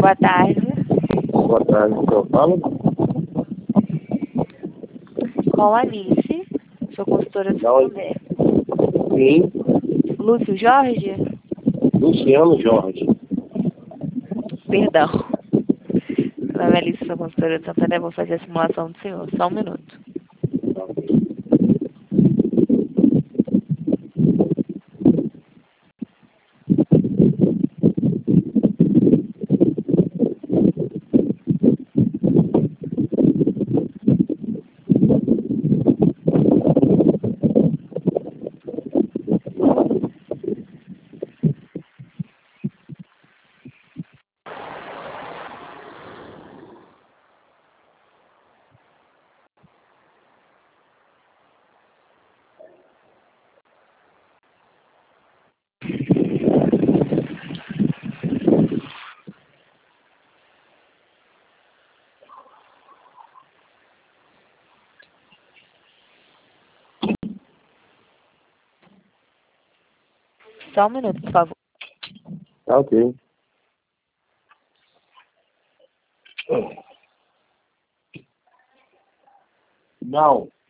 Boa tarde. Boa tarde, eu falo. Com a Alice, sou consultora de Não. mulher. Sim, Lúcio Jorge? Luciano Jorge. Perdão. Meu nome é Alice, sou consultora de Santander. Vou fazer a simulação do senhor. Só um minuto. Só um minuto, por favor. Tá ok. Não.